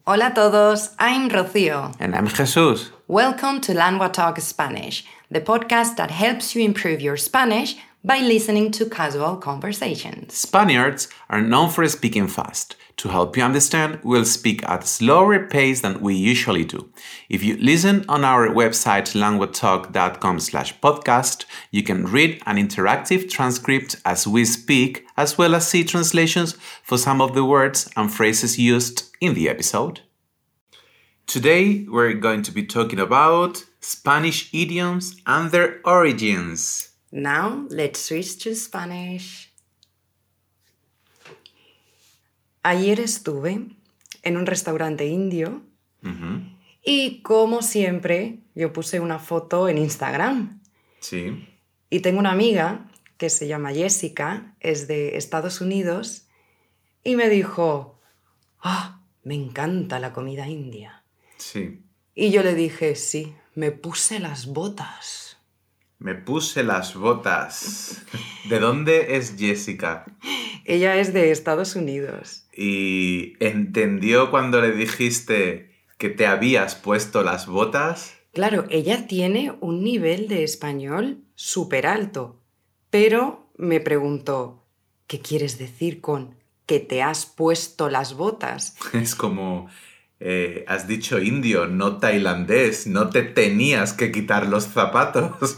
Hola a todos, I'm Rocío. And I'm Jesus. Welcome to Lengua Talk Spanish, the podcast that helps you improve your Spanish by listening to casual conversations. Spaniards are known for speaking fast. To help you understand, we'll speak at a slower pace than we usually do. If you listen on our website languatalk.com/podcast, you can read an interactive transcript as we speak, as well as see translations for some of the words and phrases used in the episode. Today, we're going to be talking about Spanish idioms and their origins. Now, let's switch to Spanish. Ayer estuve en un restaurante indio y, como siempre, yo puse una foto en Instagram. Sí. Y tengo una amiga que se llama Jessica, es de Estados Unidos, y me dijo, me encanta la comida india. Sí. Y yo le dije, sí, me puse las botas. Me puse las botas. ¿De dónde es Jessica? Ella es de Estados Unidos. ¿Y entendió cuando le dijiste que te habías puesto las botas? Claro, ella tiene un nivel de español súper alto, pero me preguntó, ¿qué quieres decir con que te has puesto las botas? Es como, has dicho indio, no tailandés, no te tenías que quitar los zapatos.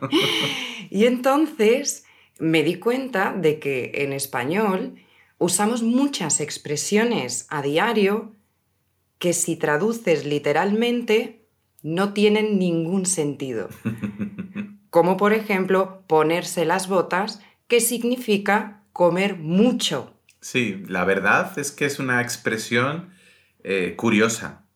Y entonces me di cuenta de que en español usamos muchas expresiones a diario que si traduces literalmente no tienen ningún sentido. Como por ejemplo ponerse las botas, que significa comer mucho. Sí, la verdad es que es una expresión curiosa.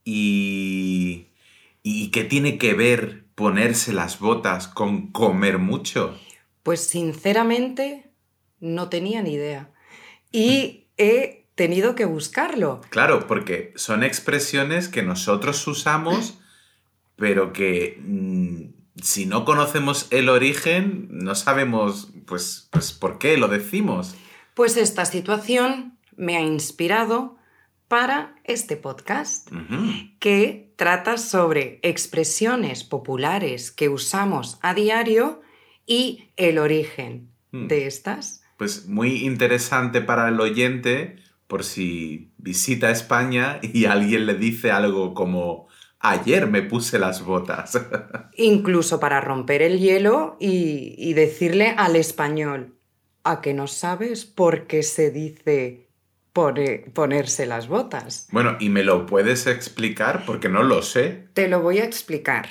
¿Y qué tiene que ver ponerse las botas con comer mucho? Pues sinceramente no tenía ni idea. Y he tenido que buscarlo. Claro, porque son expresiones que nosotros usamos, pero que si no conocemos el origen, no sabemos pues por qué lo decimos. Pues esta situación me ha inspirado para este podcast, que trata sobre expresiones populares que usamos a diario y el origen de estas. Pues muy interesante para el oyente, por si visita España y alguien le dice algo como ayer me puse las botas. Incluso para romper el hielo y decirle al español, ¿a que no sabes por qué se dice ponerse las botas? Bueno, ¿y me lo puedes explicar? Porque no lo sé. Te lo voy a explicar.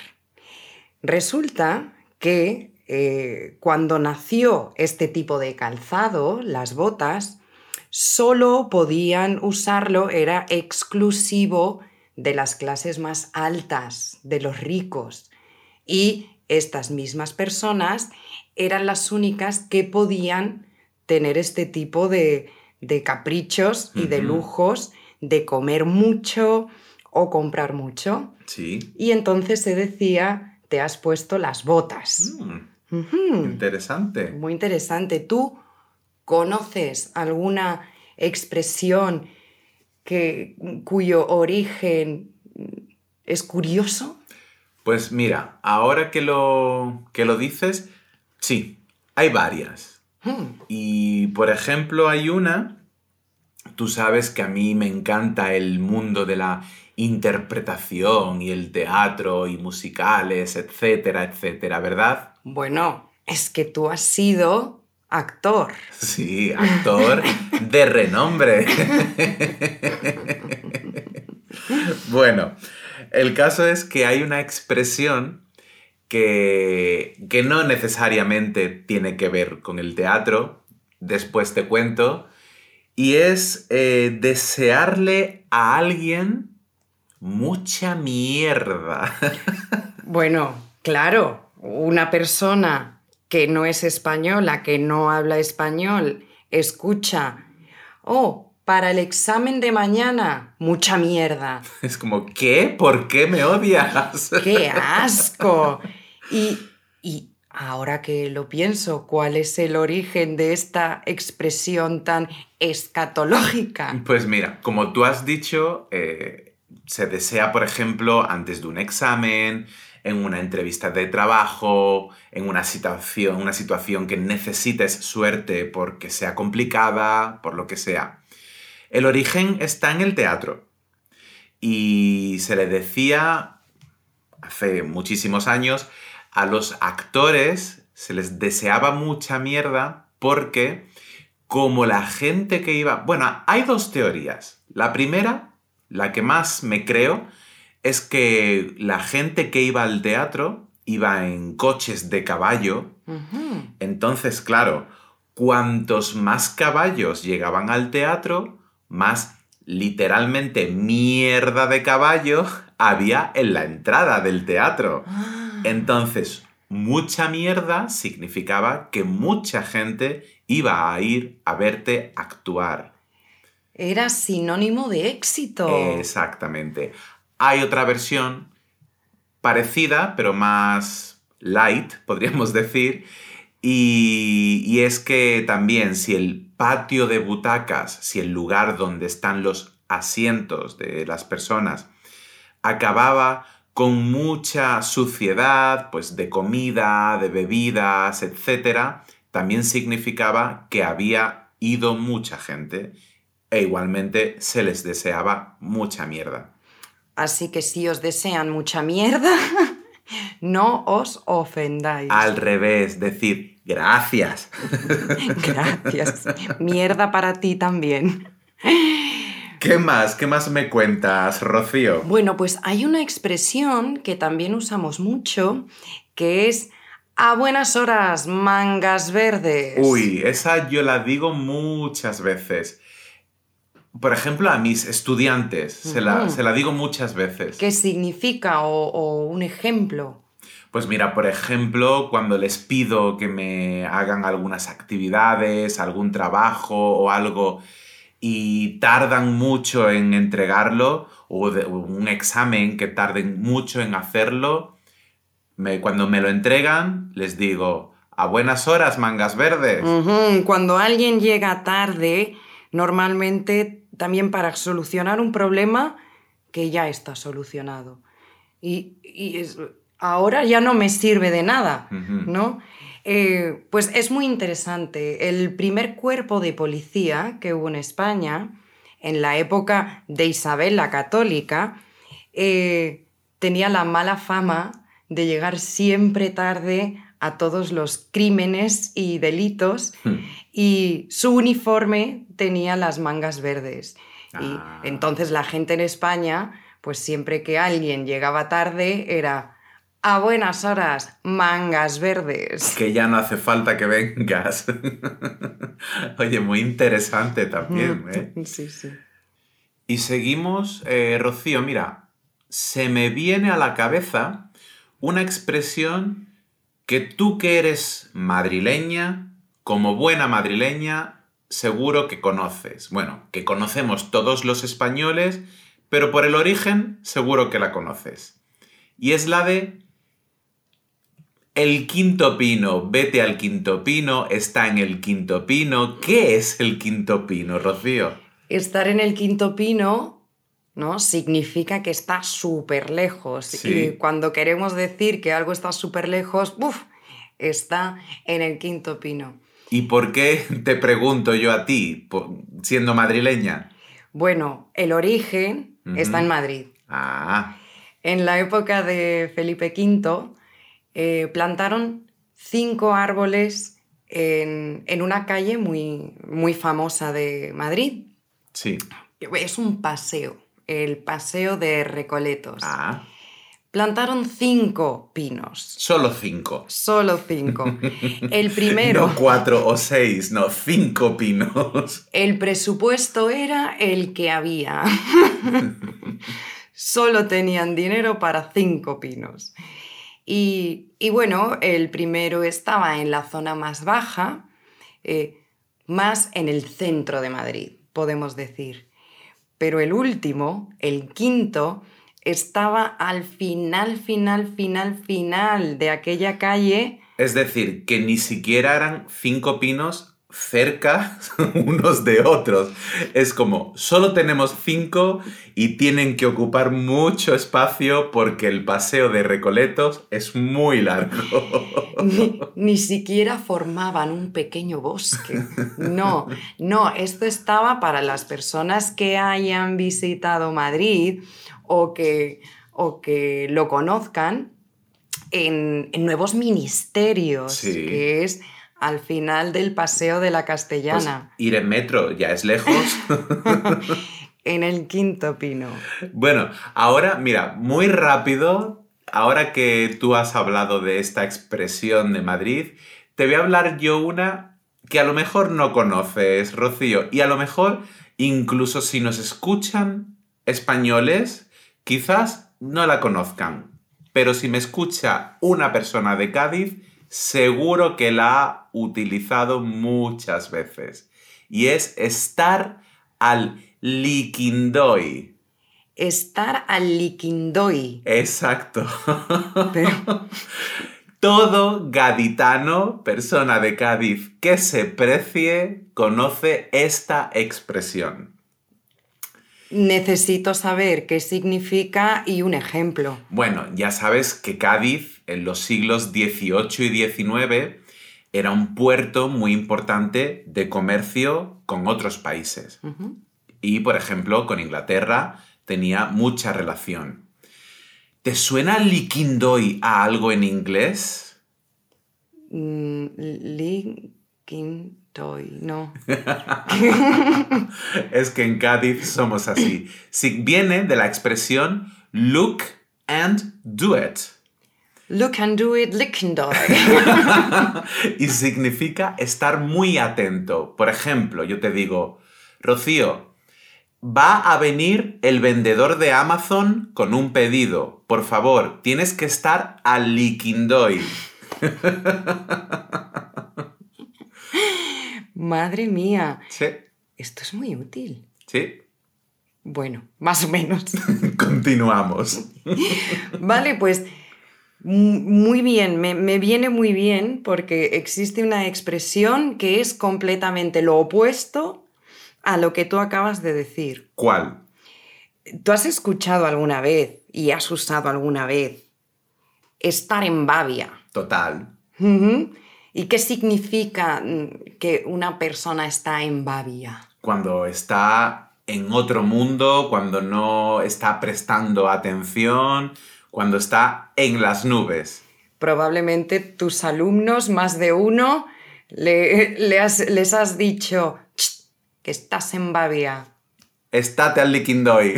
Resulta que cuando nació este tipo de calzado, las botas, solo podían usarlo, era exclusivo de las clases más altas, de los ricos. Y estas mismas personas eran las únicas que podían tener este tipo de caprichos y de lujos, de comer mucho o comprar mucho. Sí. Y entonces se decía, te has puesto las botas. Interesante. Muy interesante. ¿Tú conoces alguna expresión cuyo origen es curioso? Pues mira, ahora que lo dices, sí, hay varias. Y por ejemplo hay una, tú sabes que a mí me encanta el mundo de la interpretación y el teatro y musicales, etcétera, etcétera, ¿verdad? Bueno, es que tú has sido actor. Sí, actor de renombre. Bueno, el caso es que hay una expresión que no necesariamente tiene que ver con el teatro, después te cuento, y es desearle a alguien mucha mierda. Bueno, claro, una persona que no es española, que no habla español, escucha, para el examen de mañana, mucha mierda. Es como, ¿qué? ¿Por qué me odias? ¡Qué asco! Y Ahora que lo pienso, ¿cuál es el origen de esta expresión tan escatológica? Pues mira, como tú has dicho, se desea, por ejemplo, antes de un examen, en una entrevista de trabajo, en una situación que necesites suerte porque sea complicada, por lo que sea. El origen está en el teatro y se le decía hace muchísimos años a los actores se les deseaba mucha mierda porque como la gente que iba... Bueno, hay dos teorías. La primera, la que más me creo, es que la gente que iba al teatro iba en coches de caballo. Ujú. Entonces, claro, cuantos más caballos llegaban al teatro, más literalmente mierda de caballo había en la entrada del teatro. Ah, Entonces, mucha mierda significaba que mucha gente iba a ir a verte actuar. era sinónimo de éxito. Exactamente. Hay otra versión parecida, pero más light, podríamos decir, y es que también si el patio de butacas, si el lugar donde están los asientos de las personas acababa con mucha suciedad, pues de comida, de bebidas, etcétera, también significaba que había ido mucha gente e igualmente se les deseaba mucha mierda. Así que si os desean mucha mierda, no os Al ofendáis. revés, decir gracias. Gracias. Mierda para ti también. ¿Qué más? ¿Qué más me cuentas, Rocío? Bueno, pues hay una expresión que también usamos mucho, que es a buenas horas, mangas verdes. Uy, esa yo la digo muchas veces. Por ejemplo, a mis estudiantes, se Ujú. la digo muchas veces. ¿Qué significa? O un ejemplo. Pues mira, por ejemplo, cuando les pido que me hagan algunas actividades, algún trabajo o algo y tardan mucho en entregarlo, o un examen que tarden mucho en hacerlo, cuando me lo entregan, les digo, a buenas horas, mangas verdes. Ujú. Cuando alguien llega tarde, normalmente también para solucionar un problema que ya está solucionado. Ahora ya no me sirve de nada, Ujú. ¿no? Pues es muy interesante. El primer cuerpo de policía que hubo en España, en la época de Isabel la Católica, tenía la mala fama de llegar siempre tarde a todos los crímenes y delitos y su uniforme tenía las mangas verdes. Y Ah, entonces la gente en España, pues siempre que alguien llegaba tarde era a buenas horas, mangas verdes. que ya no hace falta que vengas. Oye, muy interesante también, ¿eh? Sí, sí. Y seguimos, Rocío, mira, se me viene a la cabeza una expresión que tú que eres madrileña, como buena madrileña, seguro que conoces. Bueno, que conocemos todos los españoles, pero por el origen seguro que la conoces. Y es la de el quinto pino, vete al quinto pino, está en el quinto pino. ¿Qué es el quinto pino, Rocío? Estar en el quinto pino, ¿no? Significa que está súper lejos. Y Sí. cuando queremos decir que algo está súper lejos, ¡buf! Está en el quinto pino. ¿Y por qué te pregunto yo a ti, siendo madrileña? Bueno, el origen está en Ujú. Madrid. Ah, En la época de Felipe V plantaron 5 árboles en una calle muy, muy famosa de Madrid. sí. Es un paseo, el paseo de Recoletos. Ah, Plantaron 5 pinos, solo 5. solo 5. El primero, No 4 o 6, no, 5 pinos. el presupuesto era el que había. Solo tenían dinero para 5 pinos. Y bueno, el primero estaba en la zona más baja, más en el centro de Madrid, podemos decir. Pero el último, el quinto, estaba al final de aquella calle Es decir, que ni siquiera eran 5 pinos cerca unos de otros. Es como, solo tenemos 5 y tienen que ocupar mucho espacio porque el paseo de Recoletos es muy largo. Ni siquiera formaban un pequeño bosque. No, no, esto estaba para las personas que hayan visitado Madrid o que lo conozcan en nuevos ministerios, Sí. que es al final del Paseo de la Pues Castellana, ir en metro ya es lejos. en el Quinto Pino. Bueno, ahora, mira, muy rápido, ahora que tú has hablado de esta expresión de Madrid, te voy a hablar yo una que a lo mejor no conoces, Rocío, y a lo mejor incluso si nos escuchan españoles, quizás no la conozcan, pero si me escucha una persona de Cádiz, seguro que la ha utilizado muchas veces, y es estar al liquindoy. Estar al liquindoy. Exacto. Pero Todo gaditano, persona de Cádiz que se precie, conoce esta expresión. necesito saber qué significa y un ejemplo. Bueno, ya sabes que Cádiz en los siglos XVIII y XIX era un puerto muy importante de comercio con otros países. Ujú. Y, por ejemplo, con Inglaterra tenía mucha relación. ¿Te suena liquindoy a algo en inglés? Liquindoy, no. Es que en Cádiz somos así. Viene de la expresión look and do it. Look and do it, liquindoy. Y significa estar muy atento. Por ejemplo, yo te digo, Rocío, va a venir el vendedor de Amazon con un pedido. Por favor, tienes que estar al liquindoy. Madre mía, Sí, esto es muy útil. sí. Bueno, más o menos. Continuamos. Vale, pues muy bien, me viene muy bien porque existe una expresión que es completamente lo opuesto a lo que tú acabas de decir. ¿Cuál? ¿Tú has escuchado alguna vez y has usado alguna vez estar en babia? Total. Ujú. ¿Y qué significa que una persona está en babia? Cuando está en otro mundo, cuando no está prestando atención, cuando está en las nubes. Probablemente tus alumnos, más de uno, les has dicho "Ch, que estás en babia". Estate al liquindoy.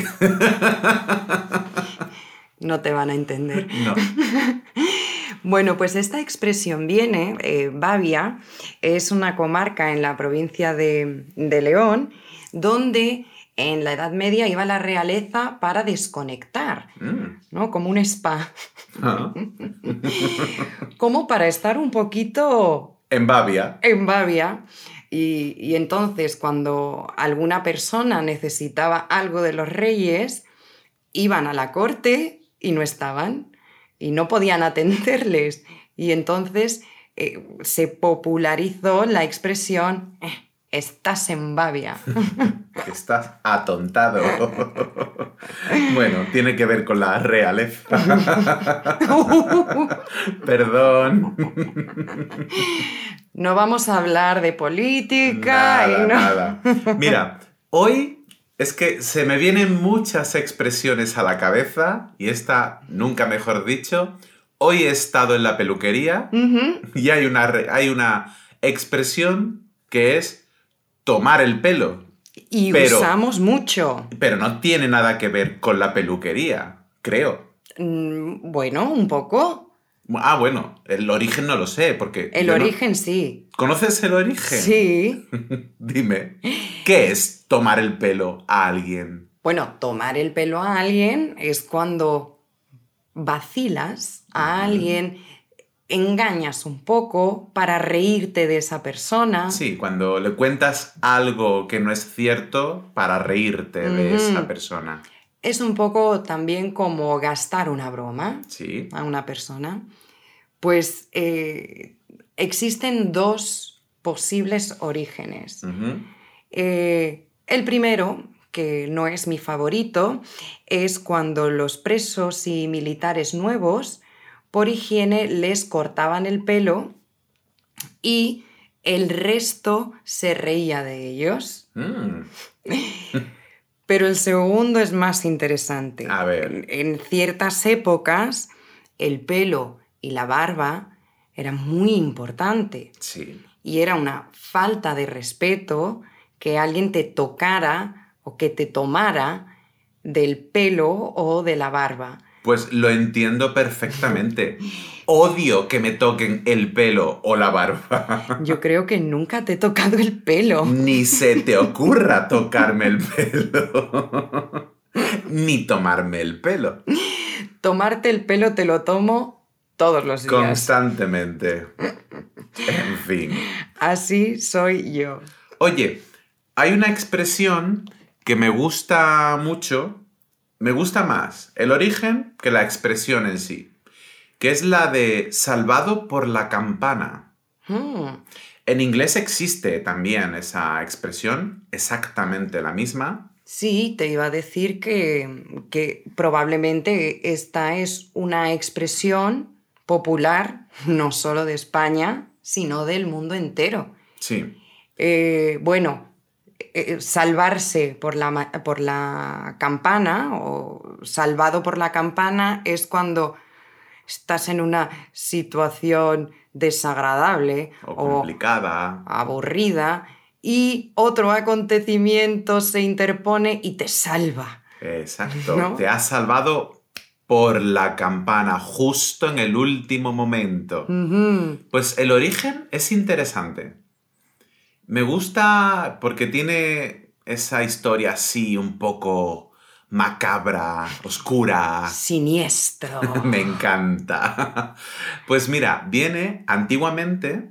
No te van a entender. No. Bueno, pues esta expresión viene, Babia, es una comarca en la provincia de León, donde en la Edad Media iba la realeza para desconectar, ¿no? Como un spa, Ah. como para estar un poquito En Babia. en babia. Y entonces, cuando alguna persona necesitaba algo de los reyes, iban a la corte y no estaban, y no podían atenderles. Y entonces se popularizó la expresión estás en babia. Estás atontado. Bueno, tiene que ver con la realeza. Perdón. No vamos a hablar de política. Nada, y no... nada. Mira, hoy es que se me vienen muchas expresiones a la cabeza y esta, nunca mejor dicho, hoy he estado en la peluquería y hay una expresión que es tomar el pelo. Y Pero- usamos mucho. Pero no tiene nada que ver con la peluquería, creo. Bueno, un poco. Ah, bueno, el origen no lo sé, porque... El yo no- origen sí. ¿Conoces el origen? Sí. Dime, ¿qué es tomar el pelo a alguien? Bueno, tomar el pelo a alguien es cuando vacilas a alguien, engañas un poco para reírte de esa persona. Sí, cuando le cuentas algo que no es cierto para reírte de esa persona. Es un poco también como gastar una broma Sí. a una persona. Pues existen dos posibles orígenes. El primero, que no es mi favorito, es cuando los presos y militares nuevos, por higiene, les cortaban el pelo y el resto se reía de ellos. Pero el segundo es más interesante. A ver. En ciertas épocas, el pelo y la barba eran muy importante. Sí. Y era una falta de respeto que alguien te tocara o que te tomara del pelo o de la barba. Pues lo entiendo perfectamente. Odio que me toquen el pelo o la barba. Yo creo que nunca te he tocado el pelo. Ni se te ocurra tocarme el pelo. Ni tomarme el pelo. Tomarte el pelo te lo tomo todos los días. Constantemente. En fin. Así soy yo. Oye, hay una expresión que me gusta mucho. Me gusta más el origen que la expresión en sí, que es la de salvado por la campana. En inglés existe también esa expresión, exactamente la misma. Sí, te iba a decir que probablemente esta es una expresión popular, no solo de España, sino del mundo entero. Sí. Salvarse por la campana o salvado por la campana es cuando estás en una situación desagradable o complicada, aburrida, y otro acontecimiento se interpone y te salva. Exacto, ¿no? Te has salvado por la campana justo en el último momento. Pues el origen es interesante. Me gusta porque tiene esa historia así un poco macabra, oscura. Siniestro. Me encanta. Pues mira, viene antiguamente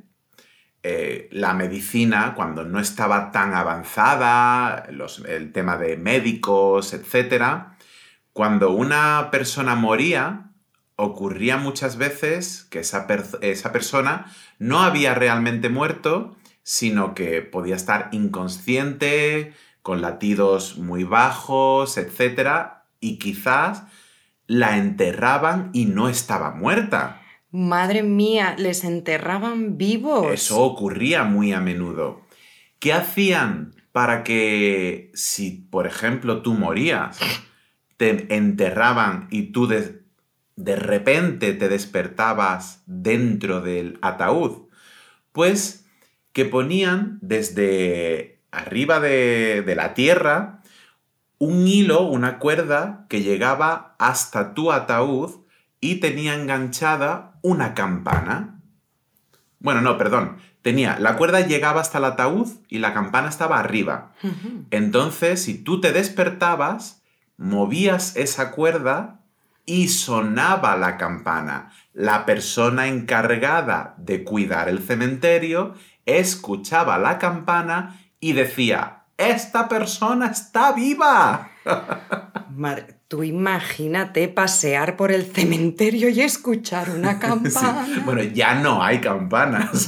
la medicina, cuando no estaba tan avanzada, el tema de médicos, etc. Cuando una persona moría, ocurría muchas veces que esa persona no había realmente muerto, sino que podía estar inconsciente, con latidos muy bajos, etc. Y quizás la enterraban y no estaba muerta. Madre mía, ¿les enterraban vivos? Eso ocurría muy a menudo. ¿Qué hacían para que, si por ejemplo tú morías, te enterraban y tú de repente te despertabas dentro del ataúd? Pues que ponían desde arriba de la tierra un hilo, una cuerda que llegaba hasta tu ataúd y tenía enganchada una campana. Bueno, no, perdón. La cuerda llegaba hasta el ataúd y la campana estaba arriba. Entonces, si tú te despertabas, movías esa cuerda y sonaba la campana. La persona encargada de cuidar el cementerio escuchaba la campana y decía: ¡esta persona está viva! Madre, tú imagínate pasear por el cementerio y escuchar una campana. Sí. Bueno, ya no hay campanas.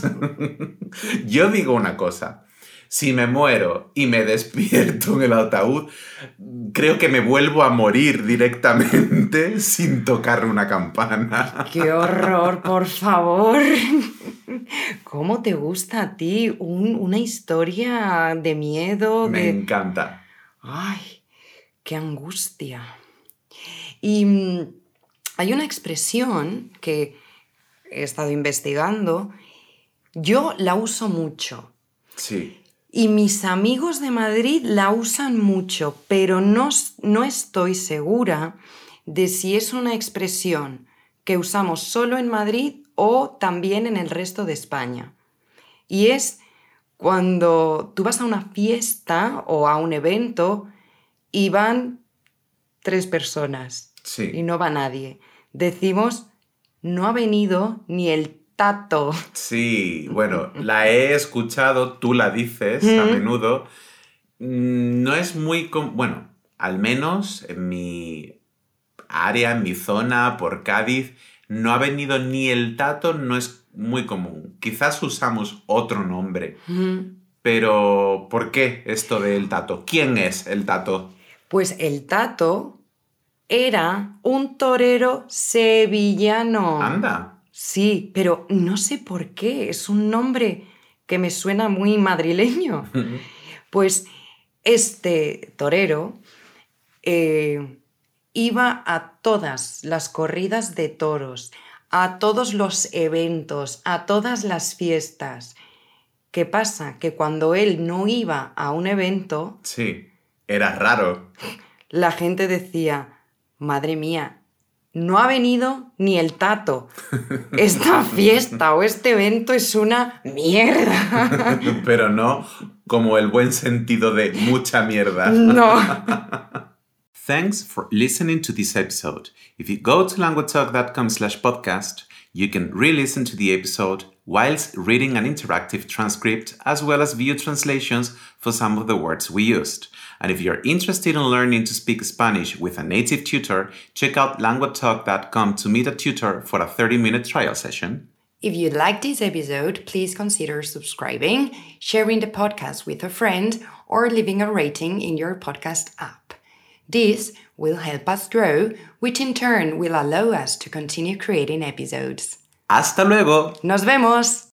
Yo digo una cosa. Si me muero y me despierto en el ataúd, creo que me vuelvo a morir directamente sin tocar una campana. ¡Qué horror, por favor! ¿Cómo te gusta a ti una historia de miedo? Me encanta. ¡Ay, qué angustia! Y hay una expresión que he estado investigando. Yo la uso mucho. Sí. Y mis amigos de Madrid la usan mucho, pero no estoy segura de si es una expresión que usamos solo en Madrid o también en el resto de España. Y es cuando tú vas a una fiesta o a un evento y van 3 personas. Sí. Y no va nadie. Decimos: no ha venido ni el tato. Sí, bueno, la he escuchado, tú la dices a menudo. No es muy... Bueno, al menos en mi área, en mi zona, por Cádiz, no ha venido ni el tato no es muy común. Quizás usamos otro nombre. Pero, ¿por qué esto del tato? ¿Quién es el tato? Pues el tato era un torero sevillano. Anda. Sí, pero no sé por qué. Es un nombre que me suena muy madrileño. Pues este torero iba a todas las corridas de toros, a todos los eventos, a todas las fiestas. ¿Qué pasa? Que cuando él no iba a un evento, Sí, era raro. la gente decía, madre mía, no ha venido ni el tato. Esta fiesta o este evento es una mierda. Pero no como el buen sentido de mucha mierda. No. Thanks for listening to this episode. If you go to languagetalk.com/podcast, you can re-listen to the episode whilst reading an interactive transcript as well as view translations for some of the words we used. And if you're interested in learning to speak Spanish with a native tutor, check out languagetalk.com to meet a tutor for a 30-minute trial session. If you liked this episode, please consider subscribing, sharing the podcast with a friend, or leaving a rating in your podcast app. This will help us grow, which in turn will allow us to continue creating episodes. ¡Hasta luego! ¡Nos vemos!